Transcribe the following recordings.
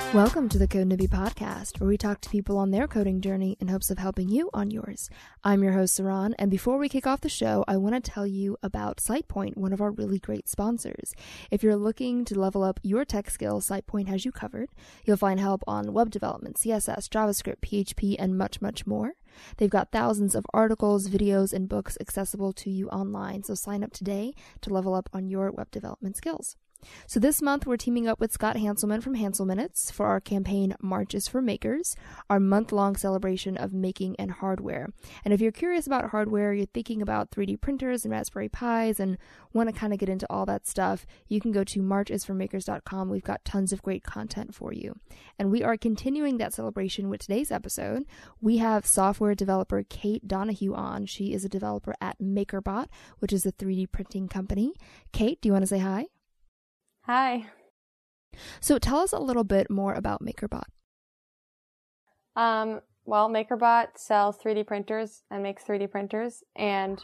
Welcome to the Code Newbie Podcast, where we talk to people on their coding journey in hopes of helping you on yours. I'm your host, Saran, and before we kick off the show, I want to tell you about SitePoint, one of our really great sponsors. If you're looking to level up your tech skills, SitePoint has you covered. You'll find help on web development, CSS, JavaScript, PHP, and much, much more. They've got thousands of articles, videos, and books accessible to you online, so sign up today to level up on your web development skills. So this month, we're teaming up with Scott Hanselman from Hansel Minutes for our campaign March is for Makers, our month-long celebration of making and hardware. And if you're curious about hardware, you're thinking about 3D printers and Raspberry Pis and want to kind of get into all that stuff, you can go to marchisformakers.com. We've got tons of great content for you. And we are continuing that celebration with today's episode. We have software developer Kate Donahue on. She is a developer at MakerBot, which is a 3D printing company. Kate, do you want to say hi? Hi. So tell us a little bit more about MakerBot. Well, MakerBot sells 3D printers and makes 3D printers, and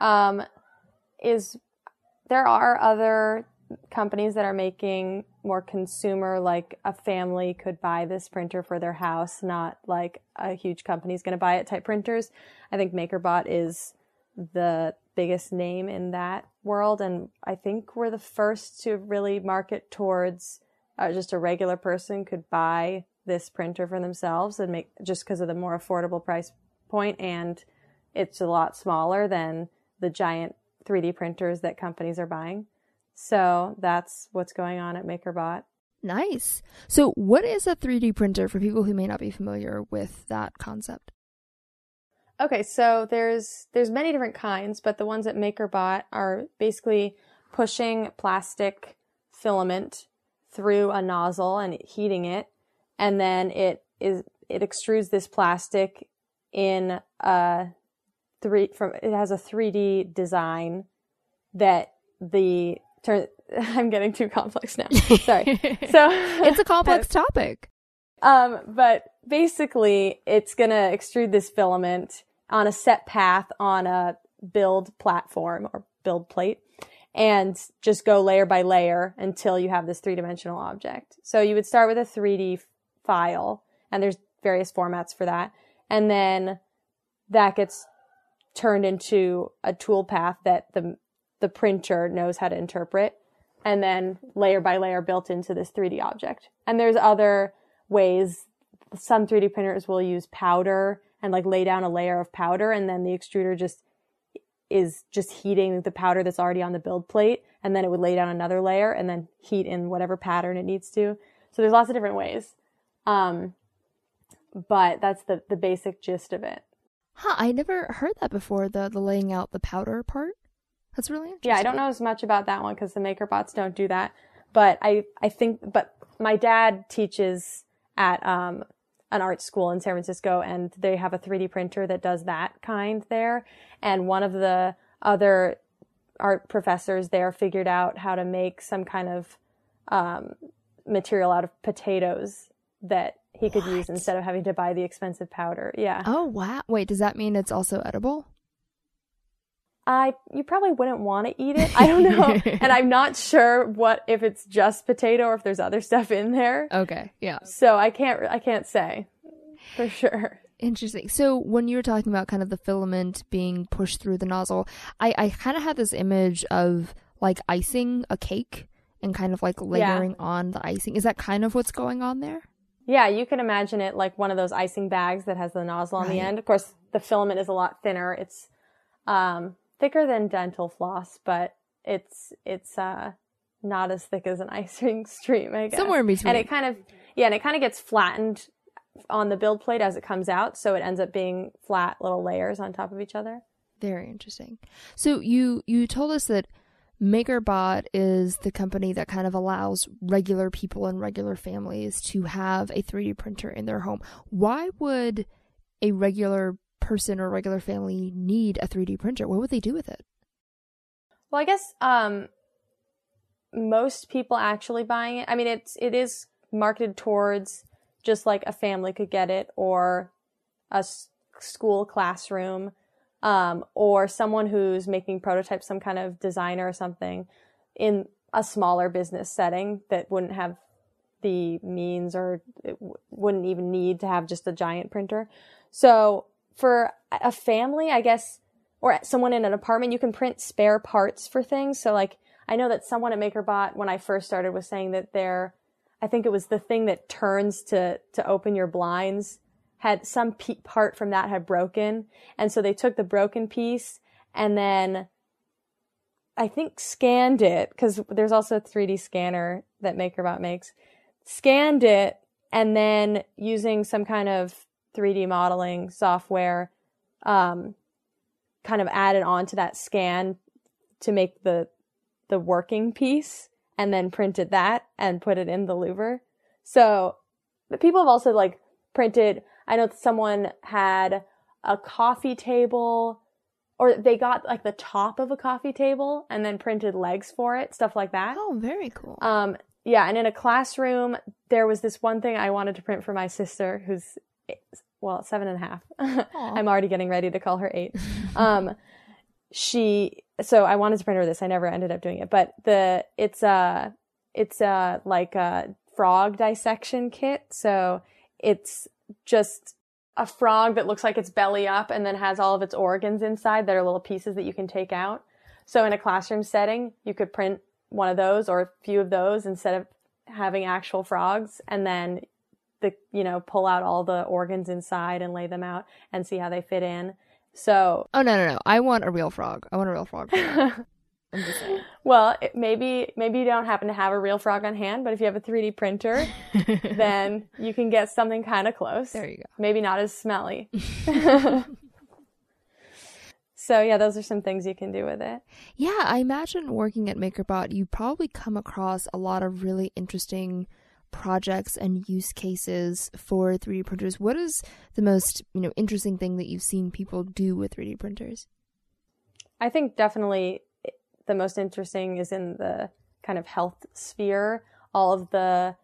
there are other companies that are making more consumer, like a family could buy this printer for their house, not like a huge company is going to buy it type printers. I think MakerBot is the biggest name in that world, and I think we're the first to really market towards just a regular person could buy this printer for themselves and make, just because of the more affordable price point, and it's a lot smaller than the giant 3D printers that companies are buying. So that's what's going on at MakerBot. Nice. So what is a 3D printer for people who may not be familiar with that concept? Okay, so there's many different kinds, but the ones at MakerBot are basically pushing plastic filament through a nozzle and heating it, and then it extrudes this plastic in it has a 3D design that I'm getting too complex now. Sorry. So it's a complex topic. But basically, it's going to extrude this filament on a set path on a build platform or build plate and just go layer by layer until you have this three-dimensional object. So you would start with a 3D file, and there's various formats for that. And then that gets turned into a tool path that the printer knows how to interpret, and then layer by layer built into this 3D object. And there's other ways. Some 3D printers will use powder and like lay down a layer of powder, and then the extruder is heating the powder that's already on the build plate, and then it would lay down another layer and then heat in whatever pattern it needs to. So there's lots of different ways. But that's the basic gist of it. Huh, I never heard that before, the laying out the powder part. That's really interesting. Yeah, I don't know as much about that one because the MakerBots don't do that. But I think my dad teaches at an art school in San Francisco, and they have a 3D printer that does that kind there. And one of the other art professors there figured out how to make some kind of material out of potatoes that he could use instead of having to buy the expensive powder. Yeah. Oh, wow. Wait, does that mean it's also edible? You probably wouldn't want to eat it. I don't know. And I'm not sure if it's just potato or if there's other stuff in there. Okay. Yeah. So I can't say for sure. Interesting. So when you were talking about kind of the filament being pushed through the nozzle, I kind of had this image of like icing a cake and kind of like layering on the icing. Is that kind of what's going on there? Yeah, you can imagine it like one of those icing bags that has the nozzle on the end. Of course, the filament is a lot thinner. It's thicker than dental floss, but it's not as thick as an icing stream, I guess. Somewhere in between. And it kind of gets flattened on the build plate as it comes out, so it ends up being flat little layers on top of each other. Very interesting. So you told us that MakerBot is the company that kind of allows regular people and regular families to have a 3D printer in their home. Why would a regular person or regular family need a 3D printer? What would they do with it? Well, I guess most people actually buying it, I mean, it is marketed towards just like a family could get it, or a school classroom, or someone who's making prototypes, some kind of designer or something in a smaller business setting that wouldn't have the means, or wouldn't even need to have just a giant printer. So for a family, I guess, or someone in an apartment, you can print spare parts for things. So like, I know that someone at MakerBot, when I first started, was saying that I think it was the thing that turns to open your blinds, had some part from that had broken. And so they took the broken piece and then I think scanned it, because there's also a 3D scanner that MakerBot makes, scanned it, and then using some kind of 3D modeling software, kind of added onto that scan to make the working piece, and then printed that and put it in the louver. So the people have also like printed, I know someone had a coffee table, or they got like the top of a coffee table and then printed legs for it, stuff like that. Oh, very cool. Yeah. And in a classroom, there was this one thing I wanted to print for my sister, who's, well, 7.5. I'm already getting ready to call her 8. So I wanted to print her this. I never ended up doing it, but it's like a frog dissection kit. So it's just a frog that looks like it's belly up and then has all of its organs inside that are little pieces that you can take out. So in a classroom setting, you could print one of those or a few of those instead of having actual frogs, and then pull out all the organs inside and lay them out and see how they fit in. So. Oh, no. I want a real frog. I want a real frog for that. I'm just saying. Well, maybe you don't happen to have a real frog on hand, but if you have a 3D printer, then you can get something kind of close. There you go. Maybe not as smelly. So yeah, those are some things you can do with it. Yeah, I imagine working at MakerBot, you probably come across a lot of really interesting projects and use cases for 3D printers. What is the most, interesting thing that you've seen people do with 3D printers? I think definitely the most interesting is in the kind of health sphere. All of the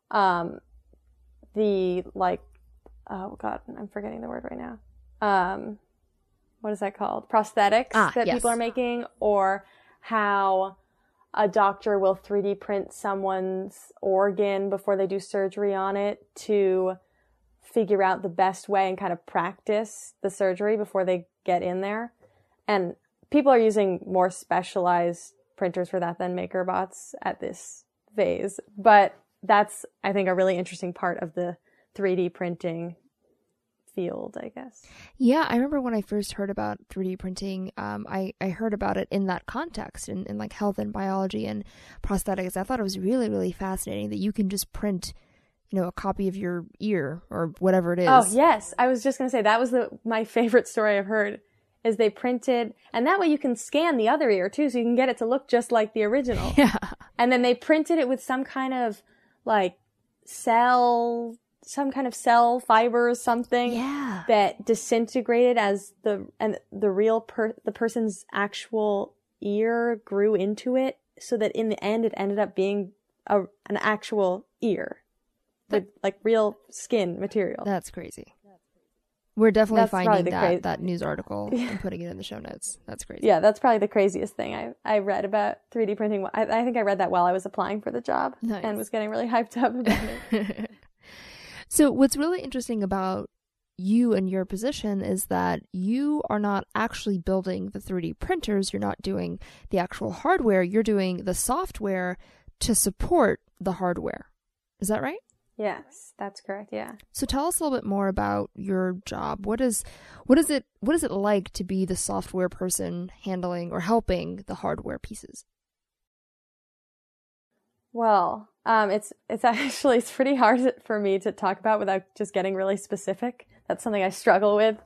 like, oh God, I'm forgetting the word right now. What is that called? Prosthetics that yes. people are making, or how a doctor will 3D print someone's organ before they do surgery on it to figure out the best way and kind of practice the surgery before they get in there. And people are using more specialized printers for that than MakerBots at this phase. But that's, I think, a really interesting part of the 3D printing field, I guess. Yeah, I remember when I first heard about 3D printing, I heard about it in that context, in like health and biology and prosthetics. I thought it was really, really fascinating that you can just print, a copy of your ear or whatever it is. Oh, yes. I was just going to say that was my favorite story I've heard, is they printed, and that way you can scan the other ear too, so you can get it to look just like the original. Yeah. And then they printed it with some kind of like cell fiber or something that disintegrated as the person's actual ear grew into it, so that in the end it ended up being an actual ear with like real skin material. That's crazy. We're definitely finding that news article and putting it in the show notes. That's crazy. Yeah, that's probably the craziest thing I read about 3D printing. I think I read that while I was applying for the job. Nice. And was getting really hyped up about it. So what's really interesting about you and your position is that you are not actually building the 3D printers. You're not doing the actual hardware. You're doing the software to support the hardware. Is that right? Yes, that's correct. Yeah. So tell us a little bit more about your job. What is it like to be the software person handling or helping the hardware pieces? Well, it's pretty hard for me to talk about without just getting really specific. That's something I struggle with,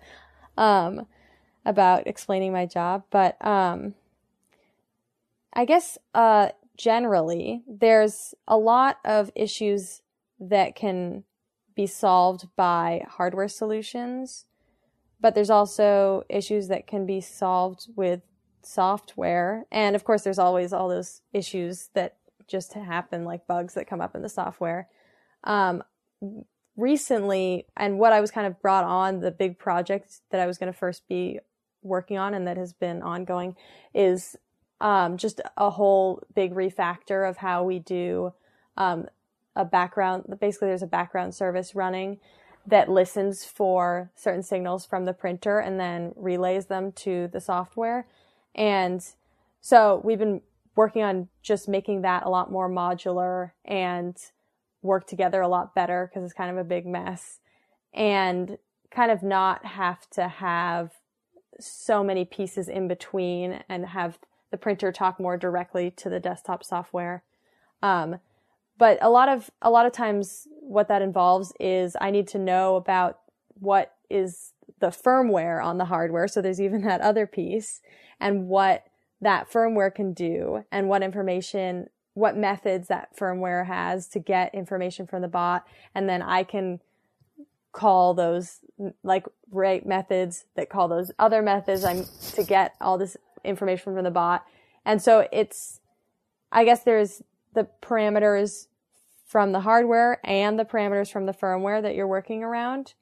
about explaining my job. But, I guess, generally there's a lot of issues that can be solved by hardware solutions, but there's also issues that can be solved with software. And of course, there's always all those issues that just happen, like bugs that come up in the software. Recently, and what I was kind of brought on, the big project that I was going to first be working on and that has been ongoing, is just a whole big refactor of how we do a background, basically there's a background service running that listens for certain signals from the printer and then relays them to the software. And so we've been working on just making that a lot more modular and work together a lot better, because it's kind of a big mess, and kind of not have to have so many pieces in between and have the printer talk more directly to the desktop software. But a lot of times what that involves is I need to know about what is the firmware on the hardware. So there's even that other piece, and what that firmware can do, and what methods that firmware has to get information from the bot. And then I can call those, like, write methods that call those other methods to get all this information from the bot. And so I guess there's the parameters from the hardware and the parameters from the firmware that you're working around.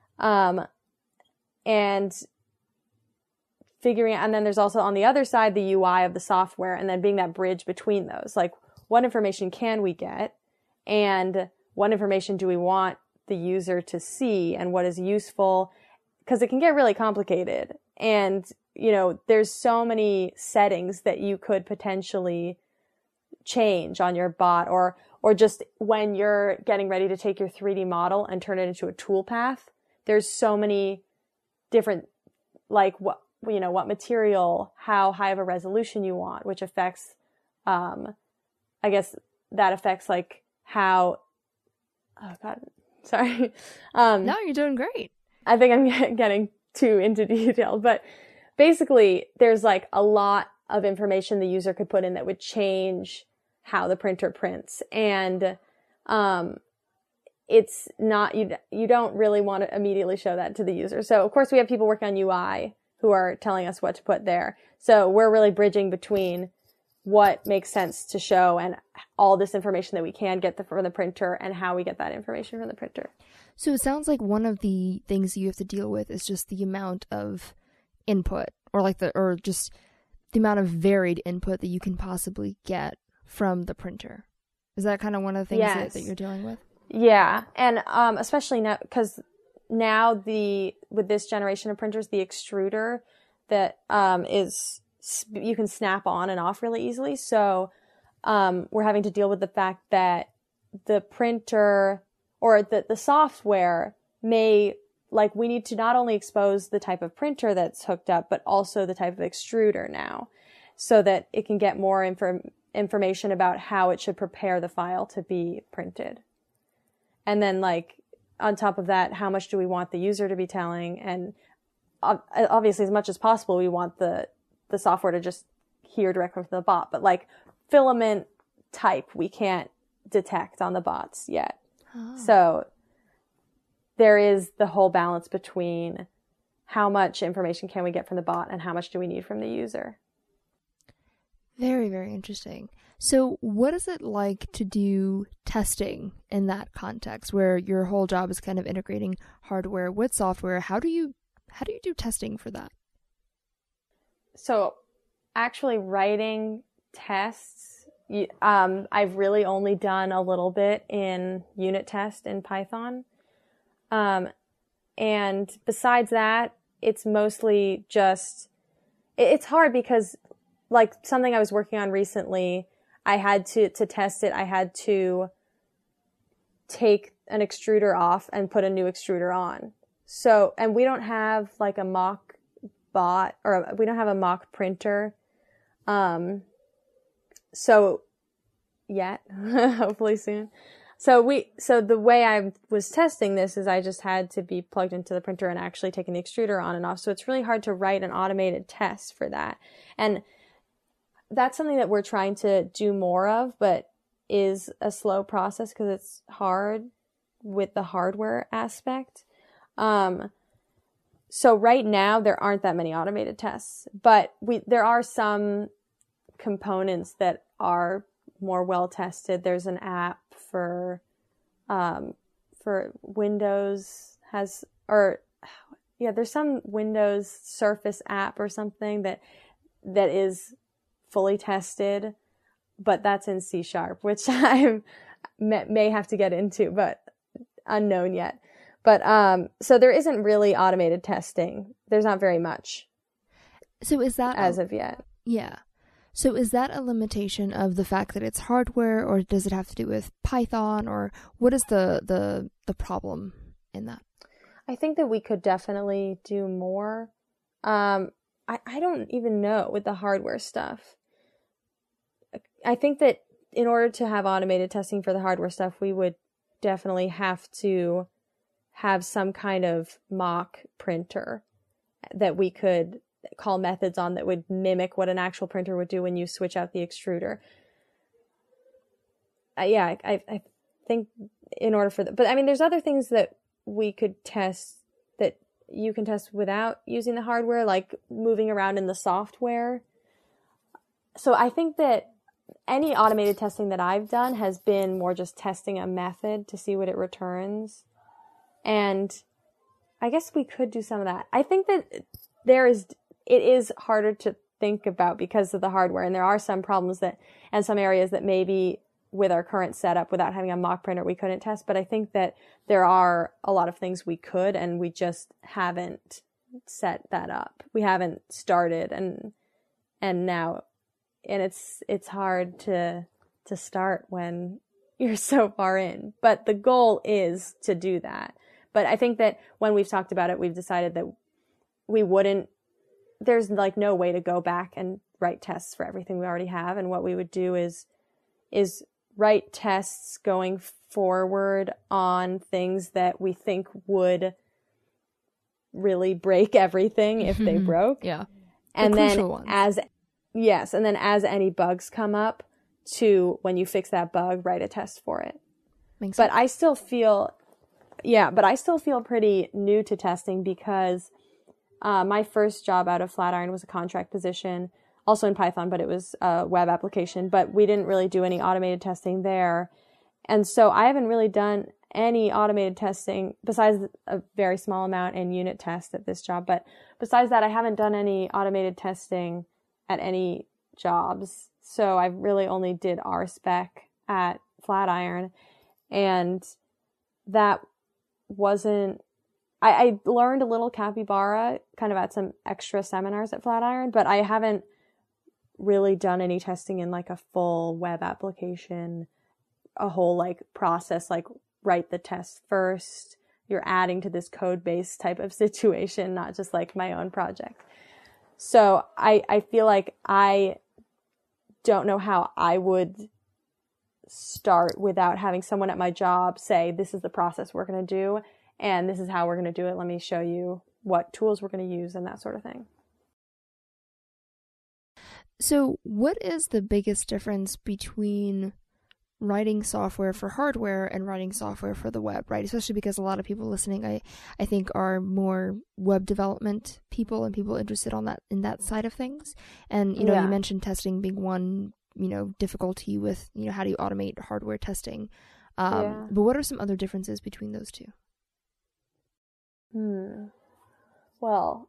And figuring out, and then there's also on the other side, the UI of the software, and then being that bridge between those. Like, what information can we get, and what information do we want the user to see, and what is useful? Because it can get really complicated. And, there's so many settings that you could potentially change on your bot, or just when you're getting ready to take your 3D model and turn it into a toolpath, there's so many different, like, what material, how high of a resolution you want, which affects, I guess that affects like how, oh God, sorry. No, you're doing great. I think I'm getting too into detail, but basically there's like a lot of information the user could put in that would change how the printer prints. And, it's not, you don't really want to immediately show that to the user. So of course we have people working on UI who are telling us what to put there. So we're really bridging between what makes sense to show and all this information that we can get from the printer, and how we get that information from the printer. So it sounds like one of the things you have to deal with is just the amount of input, or just the amount of varied input that you can possibly get from the printer. Is that kind of one of the things that you're dealing with? Yeah. And especially now, because now with this generation of printers, the extruder that you can snap on and off really easily. So we're having to deal with the fact that the printer, or the software may, like, we need to not only expose the type of printer that's hooked up, but also the type of extruder now, so that it can get more information about how it should prepare the file to be printed. And then, like, on top of that, how much do we want the user to be telling? And obviously, as much as possible, we want the software to just hear directly from the bot. But like filament type, we can't detect on the bots yet. Oh. So there is the whole balance between how much information can we get from the bot and how much do we need from the user. Very, very interesting. So what is it like to do testing in that context, where your whole job is kind of integrating hardware with software? How do you do testing for that? So actually writing tests, I've really only done a little bit in unit test in Python. And besides that, it's mostly just, it's hard because, like, something I was working on recently, I had to test it, I had to take an extruder off and put a new extruder on. So, and we don't have like a mock bot, or we don't have a mock printer. So yet, hopefully soon. So the way I was testing this is I just had to be plugged into the printer and actually taking the extruder on and off. So it's really hard to write an automated test for that. And that's something that we're trying to do more of, but is a slow process because it's hard with the hardware aspect. So right now there aren't that many automated tests, but there are some components that are more well tested. There's an app for Windows there's some Windows Surface app or something that is fully tested, but that's in C#, which I'm may have to get into, but unknown yet. But so there isn't really automated testing. There's not very much. So is that as of yet? Yeah. So is that a limitation of the fact that it's hardware, or does it have to do with Python, or what is the problem in that? I think that we could definitely do more. I don't even know with the hardware stuff. I think that in order to have automated testing for the hardware stuff, we would definitely have to have some kind of mock printer that we could call methods on that would mimic what an actual printer would do when you switch out the extruder. I think in order for that, but I mean, there's other things that we could test that you can test without using the hardware, like moving around in the software. So I think that any automated testing that I've done has been more just testing a method to see what it returns. And I guess we could do some of that. I think that it is harder to think about because of the hardware. And there are some problems and some areas that maybe with our current setup, without having a mock printer, we couldn't test. But I think that there are a lot of things we could, and we just haven't set that up. We haven't started, and now, and it's hard to start when you're so far in. But the goal is to do that. But I think that when we've talked about it, we've decided that we wouldn't, there's like no way to go back and write tests for everything we already have. And what we would do is write tests going forward on things that we think would really break everything if they broke. Yeah. And then as any bugs come up, to when you fix that bug, write a test for it. Makes but sense. I still feel pretty new to testing because my first job out of Flatiron was a contract position, also in Python, but it was a web application. But we didn't really do any automated testing there. And so I haven't really done any automated testing besides a very small amount in unit test at this job. But besides that, I haven't done any automated testing at any jobs. So I really only did RSpec at Flatiron. And that wasn't, I learned a little Capybara kind of at some extra seminars at Flatiron, but I haven't really done any testing in like a full web application, a whole like process, like write the test first. You're adding to this code base type of situation, not just like my own project. So I feel like I don't know how I would start without having someone at my job say, this is the process we're going to do, and this is how we're going to do it. Let me show you what tools we're going to use and that sort of thing. So what is the biggest difference between writing software for hardware and writing software for the web, right? Especially because a lot of people listening, I think, are more web development people and people interested in that side of things. And, you know, you mentioned testing being one, difficulty with, how do you automate hardware testing? But what are some other differences between those two? Well,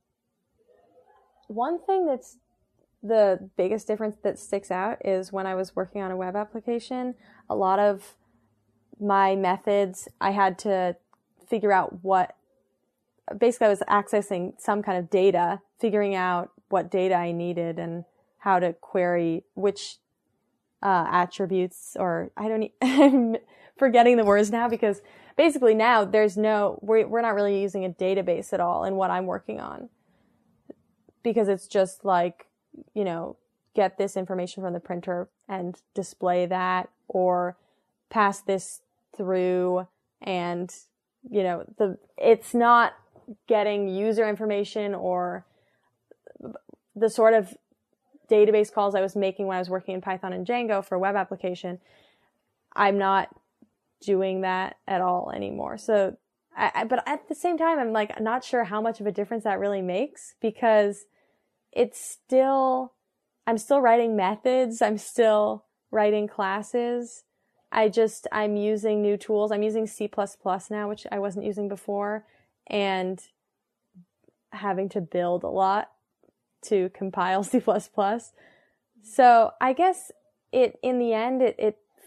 one thing that's the biggest difference that sticks out is when I was working on a web application, a lot of my methods, I had to figure out basically I was accessing some kind of data, figuring out what data I needed and how to query which attributes, or I'm forgetting the words now, because basically now we're not really using a database at all in what I'm working on, because it's just like, get this information from the printer and display that, or pass this through, and, it's not getting user information or the sort of database calls I was making when I was working in Python and Django for a web application. I'm not doing that at all anymore. So, but at the same time, I'm like, not sure how much of a difference that really makes, because I'm still writing methods. I'm still writing classes. I'm using new tools. I'm using C++ now, which I wasn't using before, and having to build a lot to compile C++. So I guess in the end, it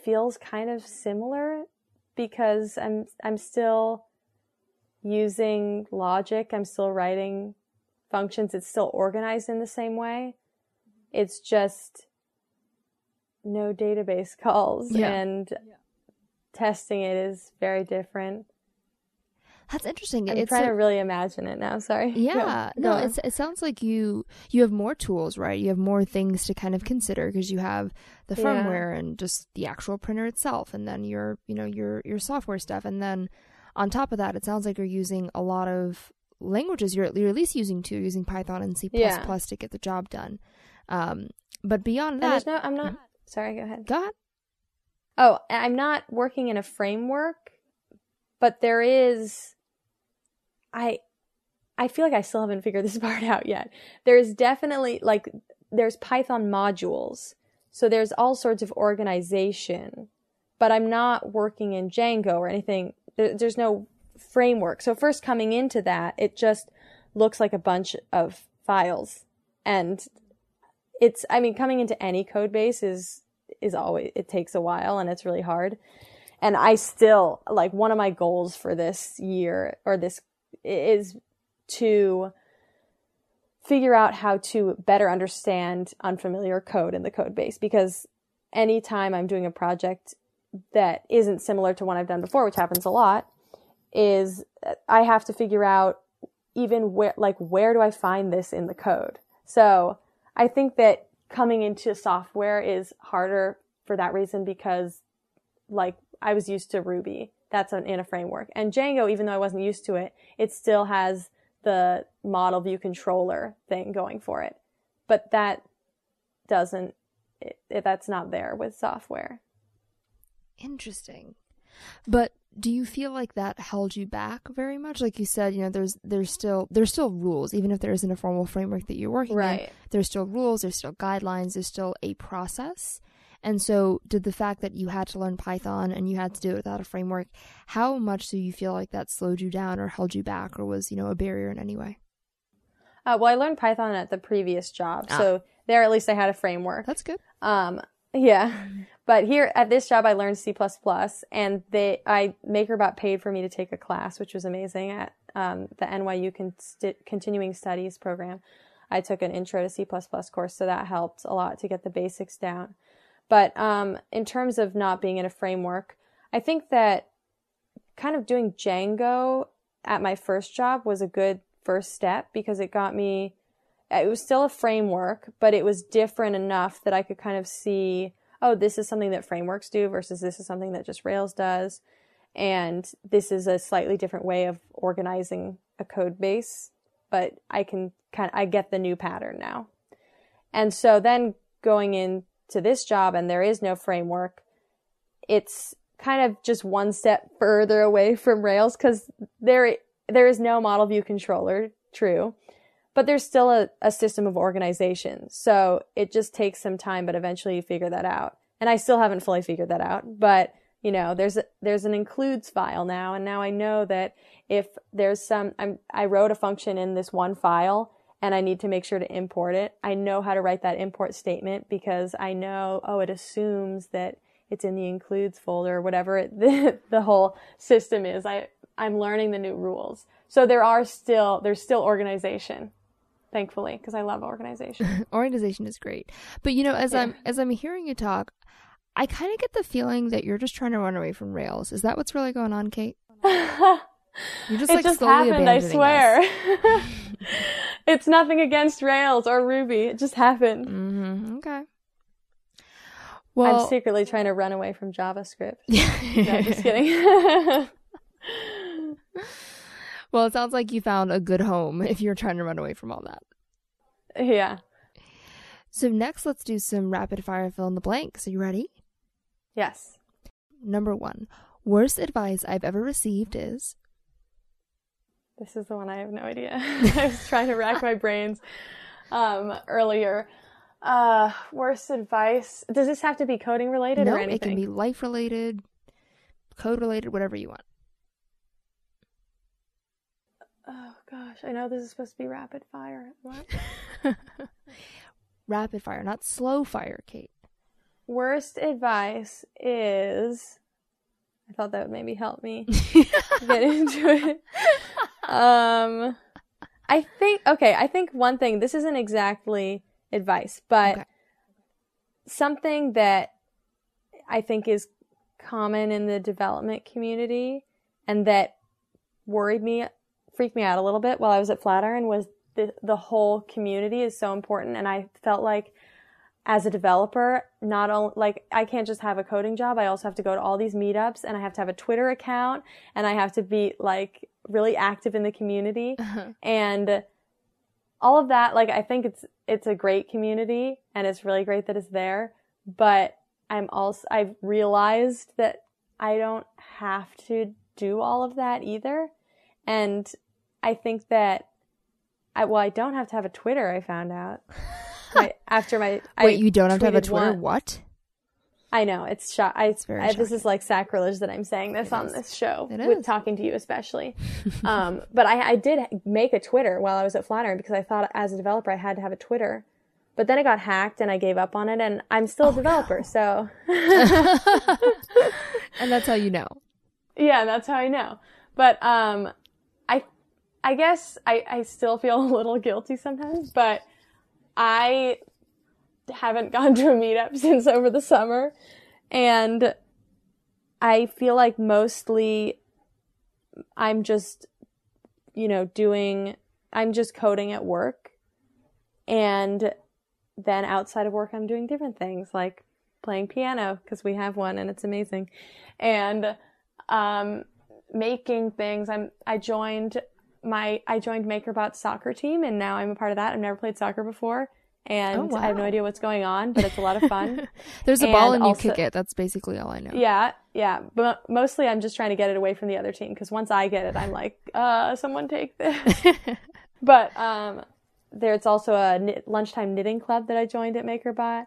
feels kind of similar because I'm still using logic. I'm still writing functions. It's still organized in the same way. It's just no database calls and testing it is very different. That's interesting. I'm trying to really imagine it now. Sorry. Yeah. No, it sounds like you have more tools, right? You have more things to kind of consider because you have the firmware and just the actual printer itself, and then your software stuff, and then on top of that, it sounds like you're using a lot of languages. You're at least using two, using Python and C++ to get the job done. But beyond that, I'm not. Sorry, go ahead. Go ahead. Oh, I'm not working in a framework, but there is. I feel like I still haven't figured this part out yet. There's definitely there's Python modules, so there's all sorts of organization, but I'm not working in Django or anything. There's no framework. So first coming into that, it just looks like a bunch of files, and coming into any code base is always, it takes a while and it's really hard. And I still, one of my goals for this year or this is to figure out how to better understand unfamiliar code in the code base, because anytime I'm doing a project that isn't similar to one I've done before, which happens a lot, is I have to figure out even where do I find this in the code? So I think that coming into software is harder for that reason, because I was used to Ruby. That's in a framework. And Django, even though I wasn't used to it, it still has the model view controller thing going for it. But that that's not there with software. Interesting. But do you feel like that held you back very much? Like you said, there's still rules, even if there isn't a formal framework that you're working in. There's still rules, there's still guidelines, there's still a process. And so did the fact that you had to learn Python and you had to do it without a framework, how much do you feel like that slowed you down or held you back or was, a barrier in any way? Well, I learned Python at the previous job. So there, at least I had a framework. That's good. Yeah. But here at this job, I learned C++, and MakerBot paid for me to take a class, which was amazing at the NYU Continuing Studies program. I took an intro to C++ course, so that helped a lot to get the basics down. But in terms of not being in a framework, I think that kind of doing Django at my first job was a good first step, because it was still a framework, but it was different enough that I could kind of see, oh, this is something that frameworks do versus this is something that just Rails does. And this is a slightly different way of organizing a code base, but I get the new pattern now. And so then going into this job and there is no framework, it's kind of just one step further away from Rails, because there is no model view controller, true, but there's still a system of organization. So it just takes some time, but eventually you figure that out. And I still haven't fully figured that out, but there's an includes file now. And now I know that if there's I wrote a function in this one file and I need to make sure to import it, I know how to write that import statement, because I know, it assumes that it's in the includes folder, whatever the whole system is. I'm learning the new rules. So there's still organization, thankfully, because I love organization. Organization is great. But as I'm hearing you talk, I kind of get the feeling that you're just trying to run away from Rails. Is that what's really going on, Kate? You're just it just slowly happened, I swear. Us. It's nothing against Rails or Ruby. It just happened. Mm-hmm. Okay. Well, I'm secretly trying to run away from JavaScript. No, just kidding. Well, it sounds like you found a good home if you're trying to run away from all that. Yeah. So next, let's do some rapid fire fill in the blanks. Are you ready? Yes. Number 1, worst advice I've ever received is? This is the one I have no idea. I was trying to rack my brains earlier. Worst advice. Does this have to be coding related or anything? No, it can be life related, code related, whatever you want. Oh gosh, I know this is supposed to be rapid fire. What? Rapid fire, not slow fire, Kate. worst advice is, I thought that would maybe help me get into it. I think one thing, this isn't exactly advice, but something that I think is common in the development community and that freaked me out a little bit while I was at Flatiron was the whole community is so important. And I felt like as a developer, not only, like, I can't just have a coding job. I also have to go to all these meetups, and I have to have a Twitter account, and I have to be, like, really active in the community. And all of that, like, I think it's a great community, and it's really great that it's there. But I've realized that I don't have to do all of that either. And I think that I don't have to have a Twitter, I found out. Wait, you don't have to have a Twitter? One. What? I know, it's very this is like sacrilege that I'm saying this on this show, with talking to you especially. But I did make a Twitter while I was at Flatiron because I thought as a developer I had to have a Twitter. But then it got hacked and I gave up on it, and I'm still a developer, so. And that's how you know. Yeah, that's how I know. But I guess I still feel a little guilty sometimes, but I haven't gone to a meetup since over the summer, and I feel like mostly I'm just, I'm just coding at work, and then outside of work I'm doing different things like playing piano because we have one and it's amazing, and making things. I joined MakerBot's soccer team, and now I'm a part of that. I've never played soccer before, and I have no idea what's going on, but it's a lot of fun. There's a ball and you kick it. That's basically all I know. Yeah. But mostly I'm just trying to get it away from the other team, because once I get it, I'm like, someone take this. But there's also a lunchtime knitting club that I joined at MakerBot,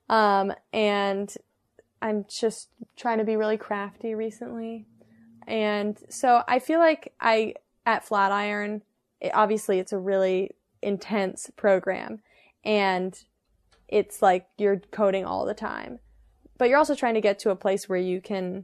and I'm just trying to be really crafty recently. And so I feel like at Flatiron, obviously it's a really intense program, and it's like you're coding all the time, but you're also trying to get to a place where you can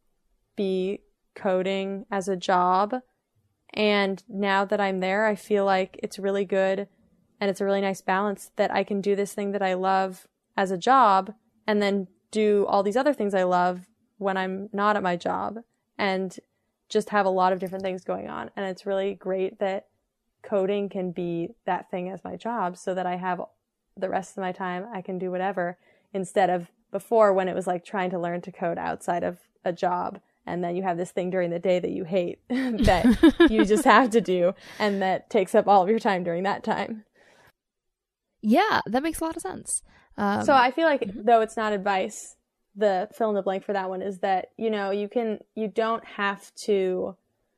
be coding as a job. And now that I'm there, I feel like it's really good, and it's a really nice balance that I can do this thing that I love as a job and then do all these other things I love when I'm not at my job, and just have a lot of different things going on. And it's really great that coding can be that thing as my job, so that I have the rest of my time I can do whatever, instead of before when it was like trying to learn to code outside of a job, and then you have this thing during the day that you hate that you just have to do, and that takes up all of your time during that time. Yeah, that makes a lot of sense. So I feel like, though it's not advice, the fill in the blank for that one is that, you don't have to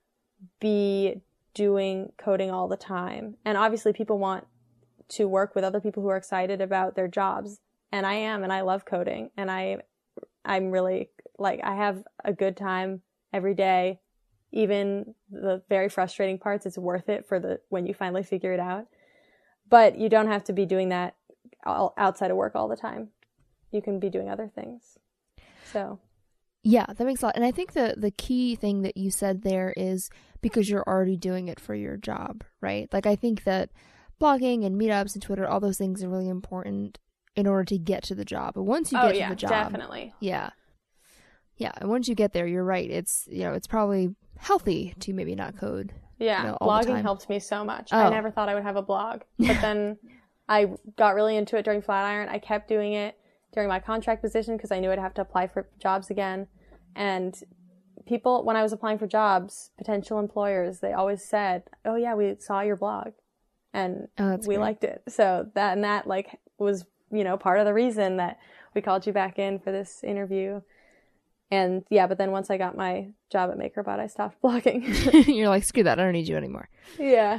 be doing coding all the time. And obviously people want to work with other people who are excited about their jobs. And I am, and I love coding. And I'm really, like, I have a good time every day. Even the very frustrating parts, it's worth it when you finally figure it out. But you don't have to be doing that outside of work all the time. You can be doing other things. So. Yeah, that makes a lot. And I think the key thing that you said there is because you're already doing it for your job, right? Like, I think that blogging and meetups and Twitter, all those things are really important in order to get to the job. But once you get to the job. Definitely. Yeah. Yeah. And once you get there, you're right. It's, it's probably healthy to maybe not code. Yeah. All the blogging time. helped me so much. I never thought I would have a blog, but then I got really into it during Flatiron. I kept doing it during my contract position because I knew I'd have to apply for jobs again. And people, when I was applying for jobs, potential employers, they always said, "Oh yeah, we saw your blog and we liked it." So that like was, part of the reason that we called you back in for this interview. And yeah, but then once I got my job at MakerBot, I stopped blogging. You're like, screw that, I don't need you anymore. Yeah.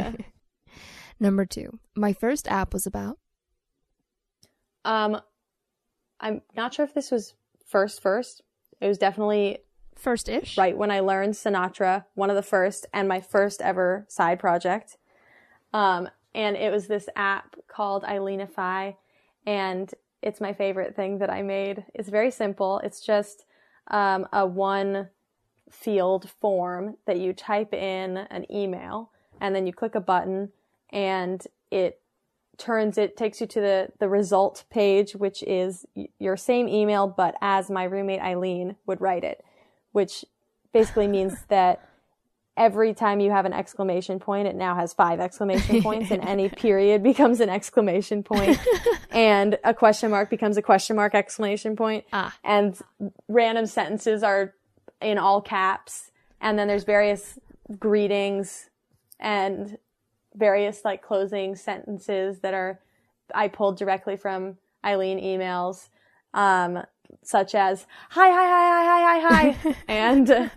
Number 2, my first app was about? I'm not sure if this was first. It was definitely first-ish. Right when I learned Sinatra, one of the first, and my first ever side project. And it was this app called Eileenify, and it's my favorite thing that I made. It's very simple. It's just a one field form that you type in an email, and then you click a button, and it takes you to the result page, which is your same email, but as my roommate Eileen would write it, which basically means that every time you have an exclamation point, it now has 5 exclamation points, and any period becomes an exclamation point, and a question mark becomes a question mark exclamation point, and random sentences are in all caps, and then there's various greetings and various like closing sentences that I pulled directly from Eileen emails, such as hi, and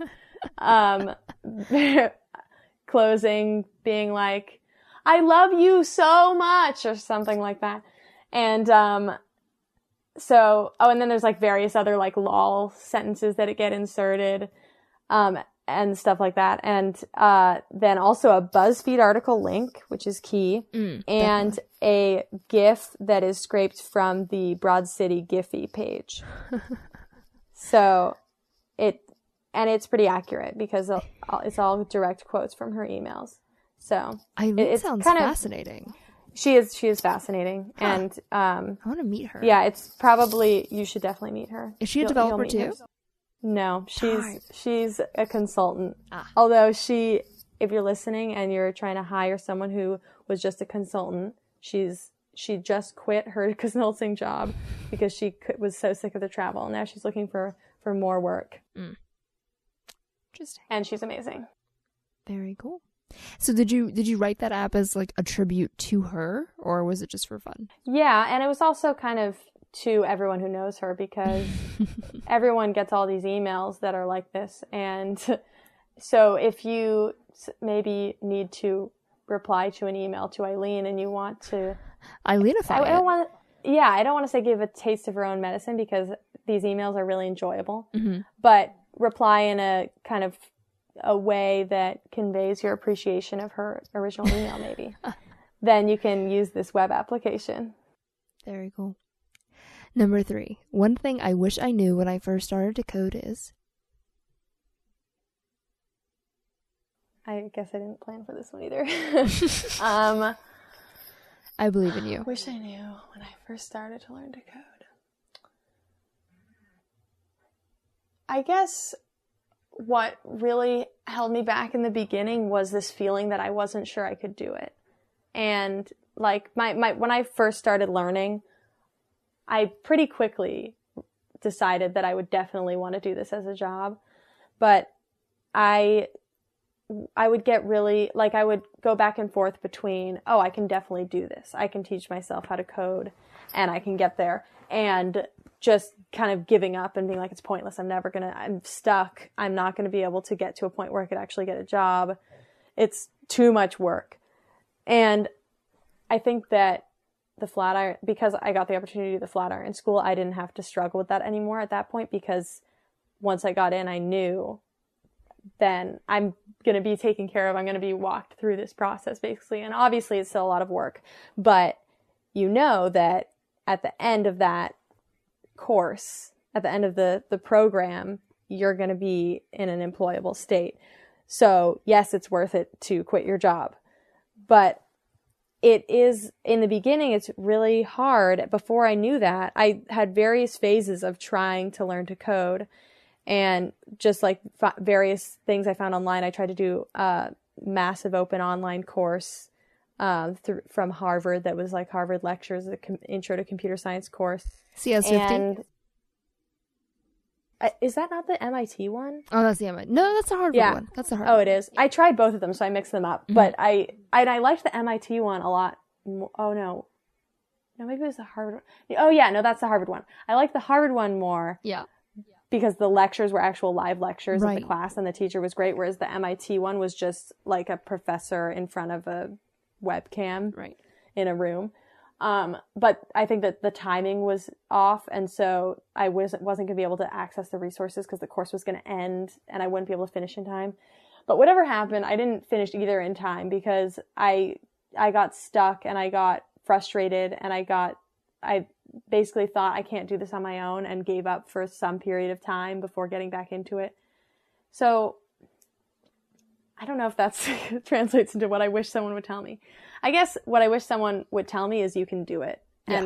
closing being like, I love you so much, or something like that. And and then there's like various other like lol sentences that get inserted, and stuff like that. And then also a BuzzFeed article link, which is key, and a GIF that is scraped from the Broad City Giphy page. So it's pretty accurate because it's all direct quotes from her emails. So Eileen sounds fascinating. She is fascinating. Huh. And I want to meet her. Yeah, you should definitely meet her. Is she a developer too? No, she's a consultant. Although if you're listening and you're trying to hire someone who was just a consultant, she just quit her consulting job because she was so sick of the travel. Now she's looking for more work. Interesting. And she's amazing. Very cool. So did you write that app as like a tribute to her, or was it just for fun? Yeah, and it was also kind of to everyone who knows her, because everyone gets all these emails that are like this. And so if you maybe need to reply to an email to Eileen and you want to Eileenify it. I don't want to say give a taste of her own medicine, because these emails are really enjoyable, but reply in a kind of a way that conveys your appreciation of her original email, maybe. Then you can use this web application. Very cool. Number 3, one thing I wish I knew when I first started to code is... I guess I didn't plan for this one either. I believe in you. Wish I knew when I first started to learn to code. I guess what really held me back in the beginning was this feeling that I wasn't sure I could do it. And like when I first started learning, I pretty quickly decided that I would definitely want to do this as a job. But I would get really, like, I would go back and forth between, I can definitely do this. I can teach myself how to code and I can get there. And just kind of giving up and being like, it's pointless. I'm stuck. I'm not going to be able to get to a point where I could actually get a job. It's too much work. And I think that the Flatiron, because I got the opportunity to do the Flatiron School, I didn't have to struggle with that anymore at that point, because once I got in, I knew then I'm going to be taken care of. I'm going to be walked through this process, basically. And obviously it's still a lot of work, but you know that at the end of that course, at the end of the program, you're going to be in an employable state. So yes, it's worth it to quit your job, but it is, in the beginning, it's really hard. Before I knew that, I had various phases of trying to learn to code, and just like various things I found online. I tried to do a massive open online course from Harvard that was like Harvard Lectures, the Intro to Computer Science course. CS50? Is that not the MIT one? Oh, that's the MIT. No, that's the Harvard one. That's the Harvard. Oh, it is. I tried both of them, so I mixed them up. Mm-hmm. But I liked the MIT one a lot. Oh, no, maybe it was the Harvard one. Oh, yeah, no, that's the Harvard one. I like the Harvard one more. Yeah. Because the lectures were actual live lectures of the class, and the teacher was great, whereas the MIT one was just like a professor in front of a webcam in a room. But I think that the timing was off, and so I wasn't going to be able to access the resources because the course was going to end and I wouldn't be able to finish in time. But whatever happened, I didn't finish either in time because I got stuck and I got frustrated and I got I basically thought I can't do this on my own and gave up for some period of time before getting back into it. So I don't know if that's translates into what I wish someone would tell me. I guess what I wish someone would tell me is you can do it,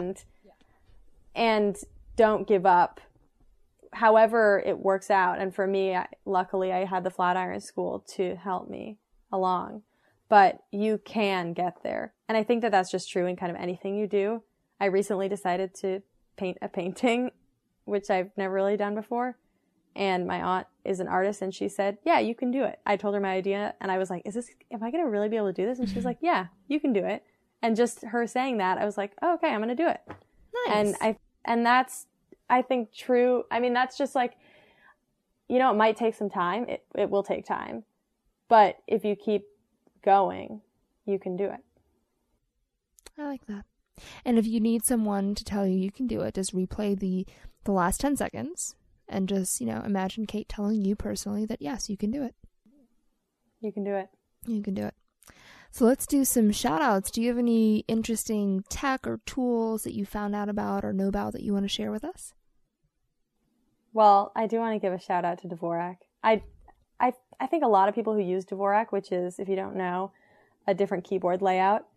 and don't give up. However it works out. And for me, luckily I had the Flatiron School to help me along, but you can get there. And I think that that's just true in kind of anything you do. I recently decided to paint a painting, which I've never really done before. And my aunt is an artist, and she said, yeah, you can do it. I told her my idea, and I was like, am I going to really be able to do this? And she was like, yeah, you can do it. And just her saying that, I was like, oh, okay, I'm going to do it. Nice. And that's, I think, true. I mean, that's just like, it might take some time. It will take time. But if you keep going, you can do it. I like that. And if you need someone to tell you can do it, just replay the last 10 seconds and just, imagine Kate telling you personally that, yes, you can do it. You can do it. You can do it. So let's do some shout outs. Do you have any interesting tech or tools that you found out about or know about that you want to share with us? Well, I do want to give a shout out to Dvorak. I think a lot of people who use Dvorak, which is, if you don't know, a different keyboard layout,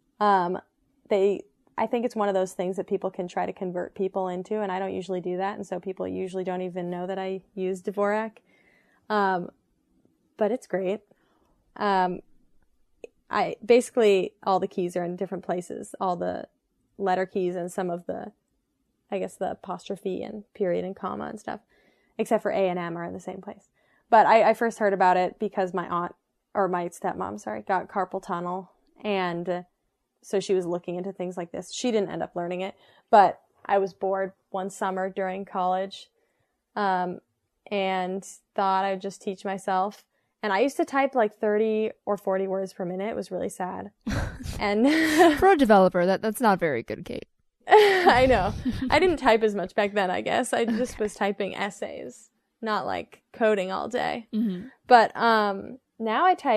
I think it's one of those things that people can try to convert people into, and I don't usually do that, and so people usually don't even know that I use Dvorak. But it's great. Basically all the keys are in different places, all the letter keys and some of the, I guess, the apostrophe and period and comma and stuff, except for A and M are in the same place. But I first heard about it because my stepmom, got carpal tunnel, and so she was looking into things like this. She didn't end up learning it, but I was bored one summer during college, and thought I'd just teach myself. And I used to type like 30 or 40 words per minute. It was really sad. And for a developer, that's not very good, Kate. I know. I didn't type as much back then, I guess. I just was typing essays, not like coding all day. Mm-hmm. But now I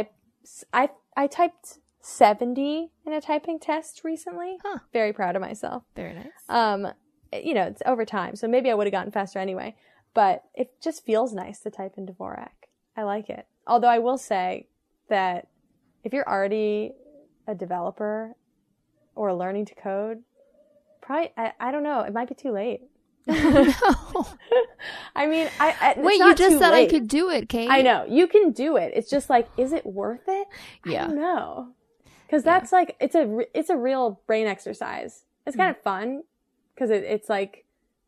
typed 70 in a typing test recently. Huh. Very proud of myself. Very nice. It's over time, so maybe I would have gotten faster anyway. But it just feels nice to type in Dvorak. I like it. Although I will say that if you're already a developer or learning to code, probably, I don't know, it might be too late. No. I mean, wait, you just said late. I could do it, Kate. I know. You can do it. It's just like, is it worth it? Yeah. I don't know. Because that's like, it's a real brain exercise. It's kind of fun because it's like,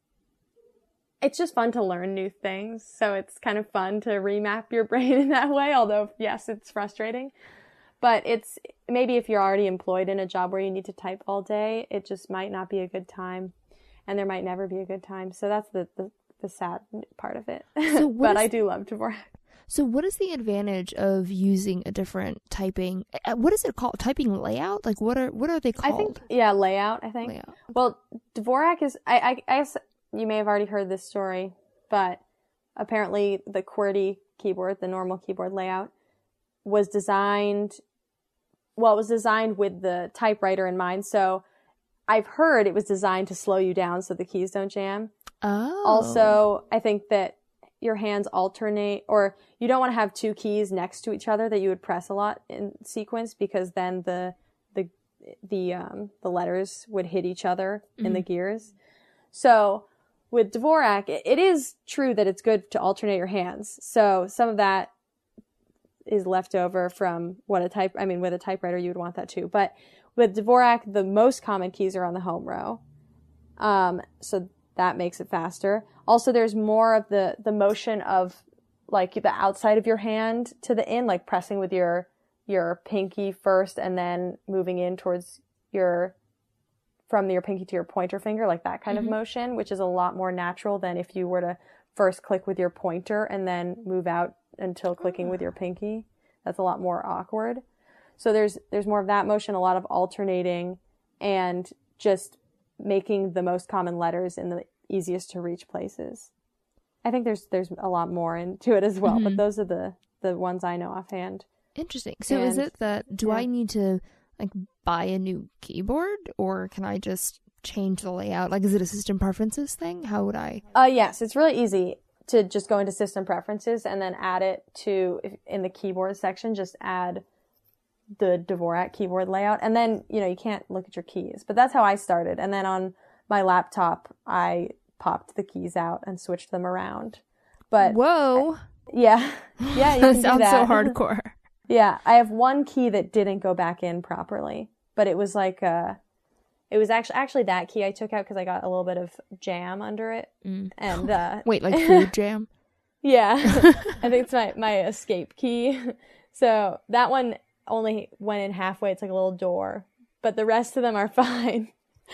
it's just fun to learn new things. So it's kind of fun to remap your brain in that way. Although, yes, it's frustrating. But it's maybe if you're already employed in a job where you need to type all day, it just might not be a good time. And there might never be a good time. So that's the sad part of it. So but I do love Dvorak. So what is the advantage of using a different typing? What is it called? Typing layout? Like what are they called? I think, layout, I think. Layout. Well, Dvorak is, I guess you may have already heard this story, but apparently the QWERTY keyboard, the normal keyboard layout, was designed with the typewriter in mind. So I've heard it was designed to slow you down so the keys don't jam. Oh. Also, I think that your hands alternate, or you don't want to have two keys next to each other that you would press a lot in sequence, because then the letters would hit each other in the gears. So with Dvorak, it is true that it's good to alternate your hands. So some of that is left over from with a typewriter, you would want that too. But with Dvorak, the most common keys are on the home row. So that makes it faster. Also, there's more of the motion of like the outside of your hand to the in, like pressing with your pinky first and then moving in towards from your pinky to your pointer finger, like that kind of motion, which is a lot more natural than if you were to first click with your pointer and then move out until clicking with your pinky. That's a lot more awkward. So there's more of that motion, a lot of alternating, and just making the most common letters in the easiest to reach places. I think there's a lot more into it as well, but those are the ones I know offhand. Interesting. So is it that, I need to like buy a new keyboard, or can I just change the layout? Like, is it a system preferences thing? How would I? Yes, it's really easy to just go into system preferences and then add it to, in the keyboard section, just add the Dvorak keyboard layout. And then, you can't look at your keys. But that's how I started. And then on my laptop, I popped the keys out and switched them around. But whoa. Yeah, you can That do sounds that. so hardcore. Yeah, I have one key that didn't go back in properly. But it was like it was actually that key I took out because I got a little bit of jam under it. And wait, like food jam? Yeah, I think it's my escape key. So that one only went in halfway. It's like a little door, but the rest of them are fine.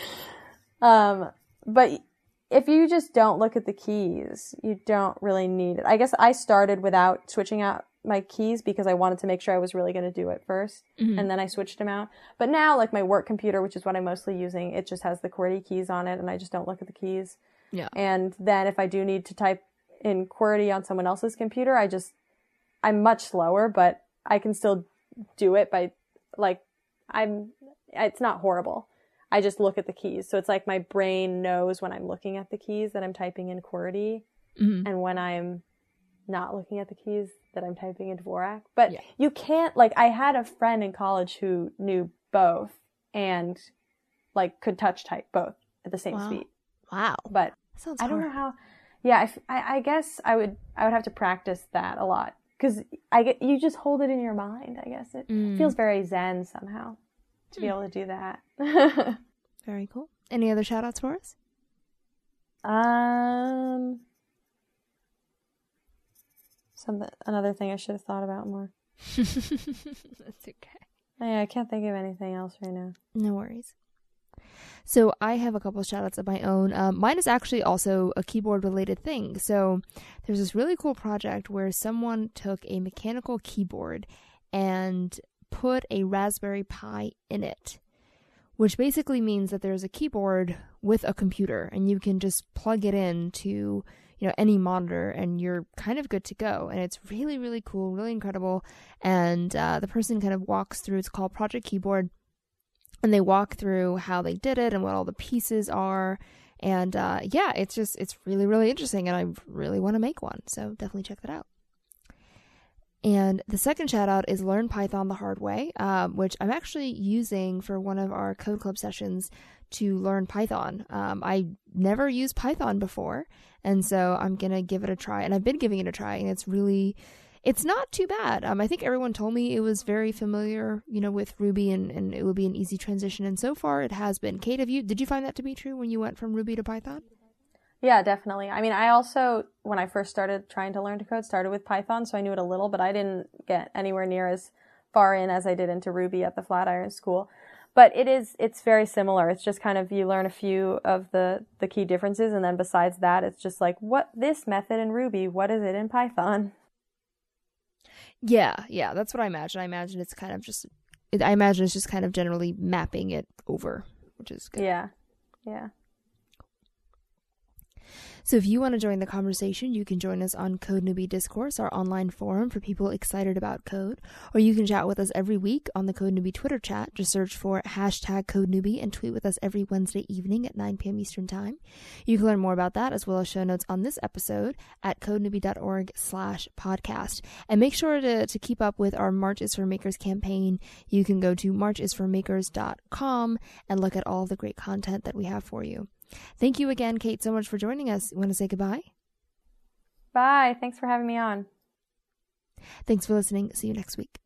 But if you just don't look at the keys, you don't really need it. I guess I started without switching out my keys because I wanted to make sure I was really going to do it first. And then I switched them out. But now, like my work computer, which is what I'm mostly using, it just has the QWERTY keys on it and I just don't look at the keys. Yeah. And then if I do need to type in QWERTY on someone else's computer, I'm much slower, but I can still do it by it's not horrible. I just look at the keys. So it's like my brain knows when I'm looking at the keys that I'm typing in QWERTY and when I'm not looking at the keys that I'm typing in Dvorak. But you can't, I had a friend in college who knew both and could touch type both at the same speed. Wow. But sounds I don't hard. know how. Yeah, I guess I would have to practice that a lot because you just hold it in your mind. I guess it feels very zen somehow to be able to do that. Very cool. Any other shout outs for us? Another thing I should have thought about more. That's okay. Yeah, I can't think of anything else right now. No worries. So I have a couple of shout outs of my own. Mine is actually also a keyboard related thing. So there's this really cool project where someone took a mechanical keyboard and put a Raspberry Pi in it, which basically means that there's a keyboard with a computer and you can just plug it into any monitor and you're kind of good to go. And it's really, really cool, really incredible. And the person kind of walks through, it's called Project Keyboard, and they walk through how they did it and what all the pieces are. And it's really, really interesting and I really want to make one. So definitely check that out. And the second shout out is Learn Python the Hard Way, which I'm actually using for one of our Code Club sessions to learn Python. I never used Python before, and so I'm going to give it a try. And I've been giving it a try, and it's not too bad. I think everyone told me it was very familiar, with Ruby, and it would be an easy transition. And so far, it has been. Kate, did you find that to be true when you went from Ruby to Python? Yeah, definitely. I mean, I also, when I first started trying to learn to code, started with Python, so I knew it a little, but I didn't get anywhere near as far in as I did into Ruby at the Flatiron School. But it's very similar. It's just kind of, you learn a few of the key differences, and then besides that, it's just like, what, this method in Ruby, what is it in Python? Yeah, that's what I imagine. I imagine it's just kind of generally mapping it over, which is good. Yeah. So if you want to join the conversation, you can join us on Code Newbie Discourse, our online forum for people excited about code, or you can chat with us every week on the Code Newbie Twitter chat. Just search for #CodeNewbie and tweet with us every Wednesday evening at 9 p.m. Eastern Time. You can learn more about that as well as show notes on this episode at codenewbie.org/podcast. And make sure to keep up with our March is for Makers campaign. You can go to marchisformakers.com and look at all the great content that we have for you. Thank you again, Kate, so much for joining us. You want to say goodbye? Bye. Thanks for having me on. Thanks for listening. See you next week.